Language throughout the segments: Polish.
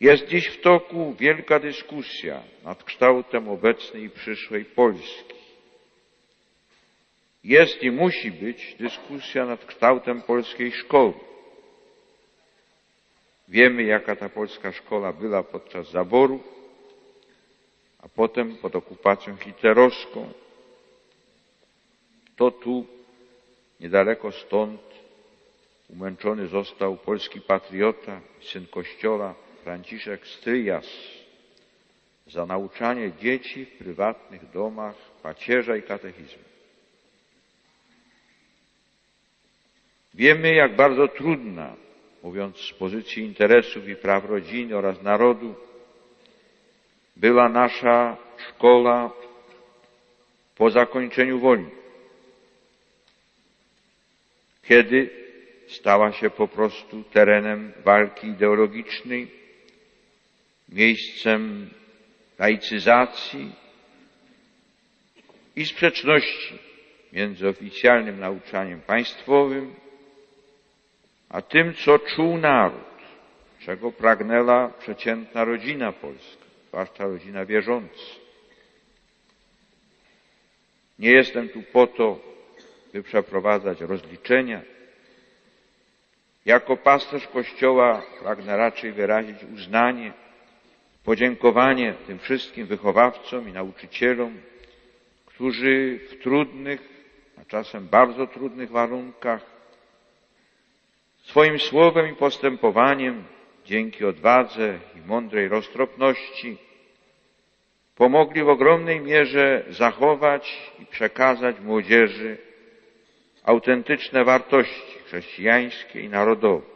Jest dziś w toku wielka dyskusja nad kształtem obecnej i przyszłej Polski. Jest i musi być dyskusja nad kształtem polskiej szkoły. Wiemy, jaka ta polska szkoła była podczas zaborów, a potem pod okupacją hitlerowską. To tu, niedaleko stąd, umęczony został polski patriota, syn Kościoła, Franciszek Stryjas, za nauczanie dzieci w prywatnych domach pacierza i katechizmu. Wiemy, jak bardzo trudna, mówiąc z pozycji interesów i praw rodziny oraz narodu, była nasza szkoła po zakończeniu wojny, kiedy stała się po prostu terenem walki ideologicznej, miejscem laicyzacji i sprzeczności między oficjalnym nauczaniem państwowym a tym, co czuł naród, czego pragnęła przeciętna rodzina polska, zwłaszcza rodzina wierząca. Nie jestem tu po to, by przeprowadzać rozliczenia. Jako pasterz Kościoła pragnę raczej wyrazić uznanie, podziękowanie tym wszystkim wychowawcom i nauczycielom, którzy w trudnych, a czasem bardzo trudnych warunkach swoim słowem i postępowaniem, dzięki odwadze i mądrej roztropności, pomogli w ogromnej mierze zachować i przekazać młodzieży autentyczne wartości chrześcijańskie i narodowe.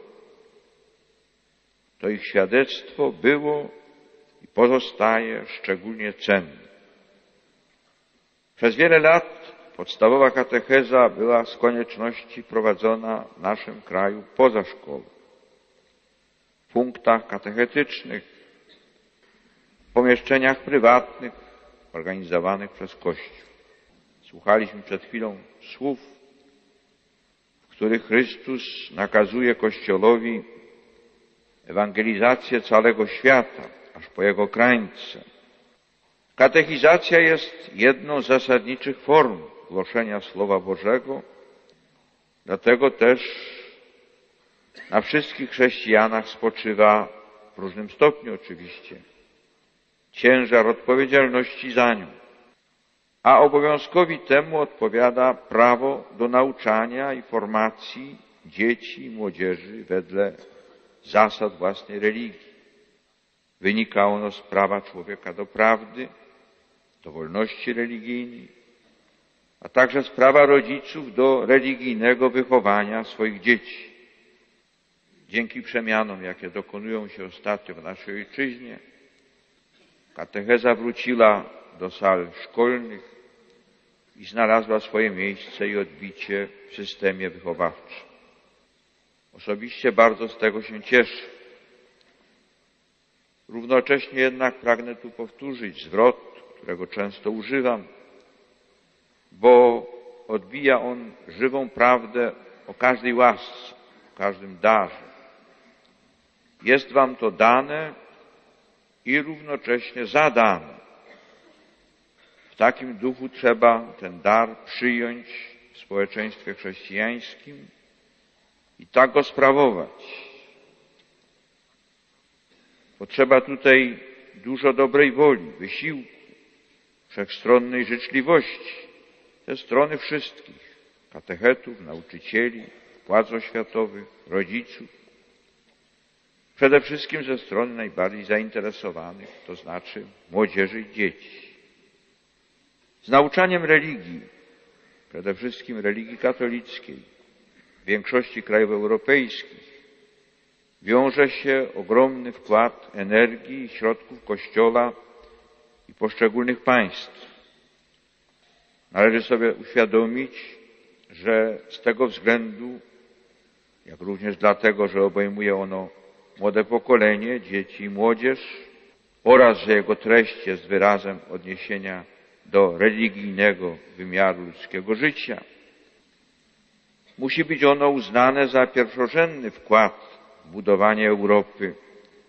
To ich świadectwo było i pozostaje szczególnie cenne. Przez wiele lat podstawowa katecheza była z konieczności prowadzona w naszym kraju poza szkołą, w punktach katechetycznych, w pomieszczeniach prywatnych organizowanych przez Kościół. Słuchaliśmy przed chwilą słów, w których Chrystus nakazuje Kościołowi ewangelizację całego świata, aż po jego krańce. Katechizacja jest jedną z zasadniczych form głoszenia Słowa Bożego, dlatego też na wszystkich chrześcijanach spoczywa, w różnym stopniu oczywiście, ciężar odpowiedzialności za nią, a obowiązkowi temu odpowiada prawo do nauczania i formacji dzieci i młodzieży wedle zasad własnej religii. Wynika ono z prawa człowieka do prawdy, do wolności religijnej, a także z prawa rodziców do religijnego wychowania swoich dzieci. Dzięki przemianom, jakie dokonują się ostatnio w naszej ojczyźnie, katecheza wróciła do sal szkolnych i znalazła swoje miejsce i odbicie w systemie wychowawczym. Osobiście bardzo z tego się cieszę. Równocześnie jednak pragnę tu powtórzyć zwrot, którego często używam, bo odbija on żywą prawdę o każdej łasce, o każdym darze. Jest wam to dane i równocześnie zadane. W takim duchu trzeba ten dar przyjąć w społeczeństwie chrześcijańskim i tak go sprawować. Potrzeba tutaj dużo dobrej woli, wysiłku, wszechstronnej życzliwości ze strony wszystkich katechetów, nauczycieli, władz oświatowych, rodziców, przede wszystkim ze strony najbardziej zainteresowanych, to znaczy młodzieży i dzieci. Z nauczaniem religii, przede wszystkim religii katolickiej, w większości krajów europejskich, wiąże się ogromny wkład energii i środków Kościoła i poszczególnych państw. Należy sobie uświadomić, że z tego względu, jak również dlatego, że obejmuje ono młode pokolenie, dzieci i młodzież oraz, że jego treść jest wyrazem odniesienia do religijnego wymiaru ludzkiego życia, musi być ono uznane za pierwszorzędny wkład w budowanie Europy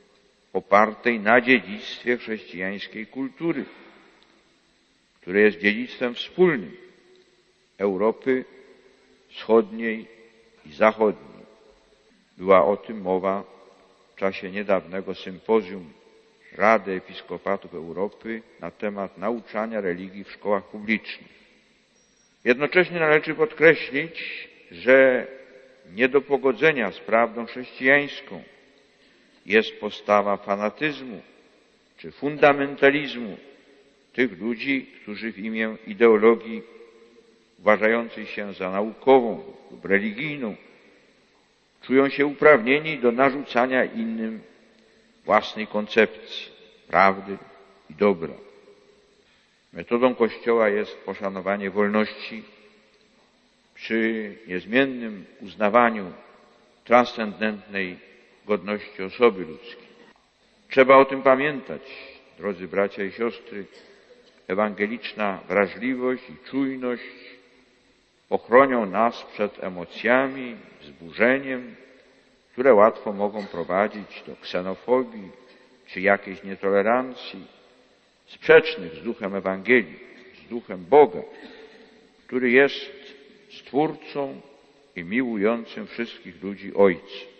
opartej na dziedzictwie chrześcijańskiej kultury, które jest dziedzictwem wspólnym Europy Wschodniej i Zachodniej. Była o tym mowa w czasie niedawnego sympozjum Rady Episkopatów Europy na temat nauczania religii w szkołach publicznych. Jednocześnie należy podkreślić, że nie do pogodzenia z prawdą chrześcijańską jest postawa fanatyzmu czy fundamentalizmu tych ludzi, którzy w imię ideologii uważającej się za naukową lub religijną czują się uprawnieni do narzucania innym własnej koncepcji prawdy i dobra. Metodą Kościoła jest poszanowanie wolności przy niezmiennym uznawaniu transcendentnej godności osoby ludzkiej. Trzeba o tym pamiętać, drodzy bracia i siostry. Ewangeliczna wrażliwość i czujność ochronią nas przed emocjami, wzburzeniem, które łatwo mogą prowadzić do ksenofobii czy jakiejś nietolerancji, sprzecznych z duchem Ewangelii, z duchem Boga, który jest Stwórcą i miłującym wszystkich ludzi Ojcem.